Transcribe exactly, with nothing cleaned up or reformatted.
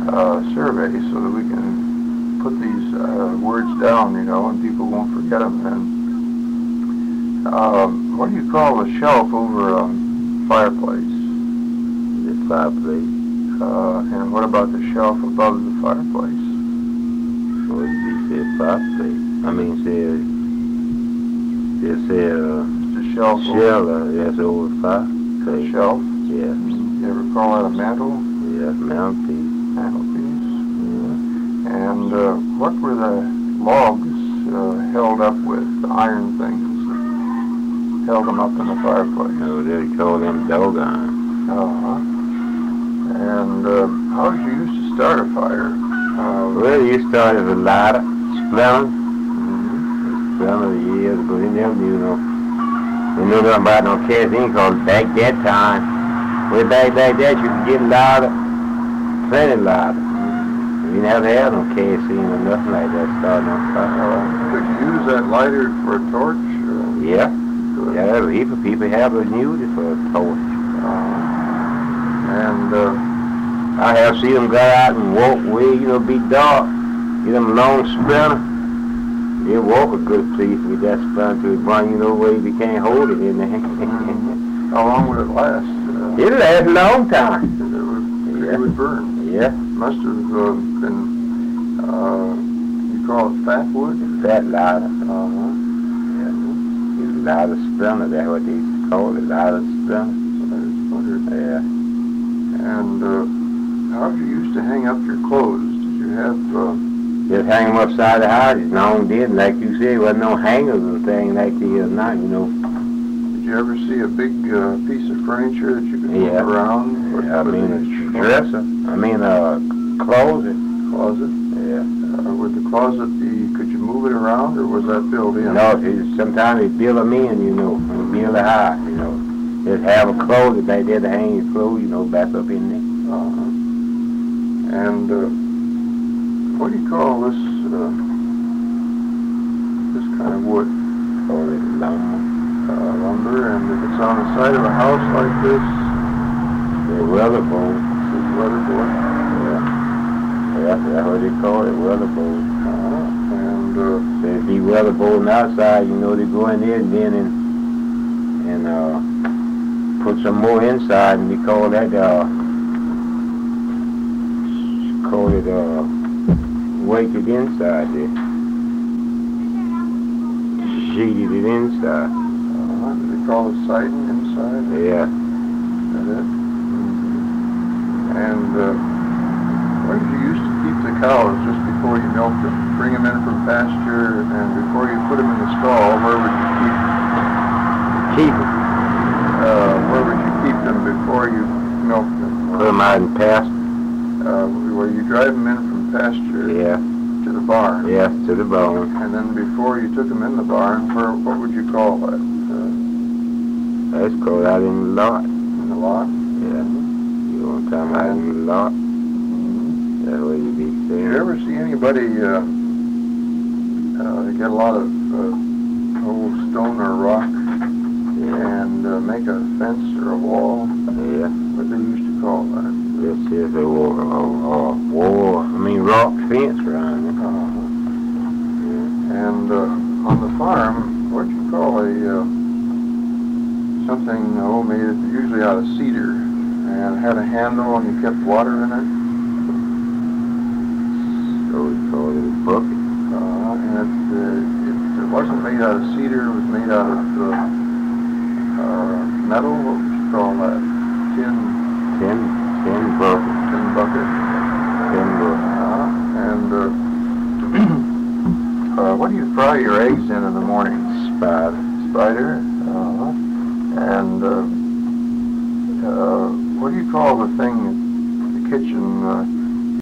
uh, survey so that we can put these uh, words down, you know, and people won't forget them. And um, what do you call the shelf over a um, fireplace? The fireplace. Uh, and what about the shelf above the fireplace? What did you say? Fireplace. I mean, say, they say, uh, the shelf. Shelf, uh, yes, over the fireplace. Shelf? Yeah. You ever call that a mantle? Yeah, mantelpiece. Mantelpiece. Yeah. And uh, what were the logs uh, held up with, the iron things that held them up in the fireplace? No, they call them dog iron. Uh-huh. And uh, how did you used to start a fire? Uh, well, you started with a lighter, splinter. Mm-hmm. Splinter years ago. They never knew no. They knew nothing about no kerosene because back that time, way back back that you could get lighter, plenty lighter. Mm-hmm. You never had no kerosene or nothing like that starting on fire. Uh, could you use that lighter for a torch? Or? Yeah. Good. Yeah, a heap of people have used it for a torch. Uh, and uh, I have seen them go out and walk way, you know, be dark. Get them long splinter. They walk a good piece with that splinter to run, you know, where you can't hold it in there. How long would it last? Uh, It'll last a long time. It would, Yeah. it would burn. Yeah. Must have uh, been, uh, you call it fat wood? Fat lighter. Uh-huh. Yeah. It's a lighter splinter. That's what they used to call it, lighter splinter. So I just wondered. Yeah. And uh, how did you used to hang up your clothes? Did you have... Uh, Just hang them upside the house. It's long did, like you said, there wasn't no hangers and thing like they is now, you know. did you ever see a big uh, piece of furniture that you could move Yeah. around? What- Yeah, I what mean the- a dresser. I mean a closet. Closet? Yeah. Uh, would the closet be, could you move it around, or was that built in? No, it's, sometimes they build them in, you know, and build it high, you know. Just have a closet back there to hang your clothes, you know, back up in there. Uh-huh. And uh, what do you call this, uh, this kind of wood? Call it lumber. Uh, lumber, and if it's on the side of a house like this, They're weatherboard. it's weatherboard. Yeah. Yeah, that's what they call it, weatherboard. Uh-huh. And uh, So if you weatherboarding outside, you know, they go in there and then and, and uh, put some more inside, and we call that, uh, call it, uh, weighted inside there. Sheeted it inside. uh, they call it siding inside. Yeah. Is that it? Mm-hmm. And uh, where did you used to keep the cows just before you milked them? Bring them in from pasture, and before you put them in the stall, where would you keep them? Keep it. Uh, where would you keep them before you milked them? Put them out in pasture. Uh, where you drive them in from pasture Yeah. to the barn. Yeah, to the bone. And then before you took them in the barn, where, what would you call that? Uh, That's called out in the lot. in the lot? Yeah. You want to come out in the lot? Mm-hmm. That's what you be Did saying. you ever see anybody, uh, uh, they get a lot of uh, old stone or rock Yeah. and uh, make a fence or a wall? Yeah. What they used to call that? This is a war, a, a war, I mean rock fence around it. Uh-huh. And uh, on the farm, what you call a uh, something oh, made usually out of cedar, and had a handle, and you kept water in it. So we call it a bucket. Uh, and it, uh, it, it wasn't made out of cedar; it was made out of uh, uh, metal. What would you call that? Tin. Tin, tin bucket. Tin bucket. Tin bucket. Uh, and uh, uh, what do you fry your eggs in in the morning? Spider. Spider. Uh-huh. And uh, uh, what do you call the thing in the kitchen? Uh,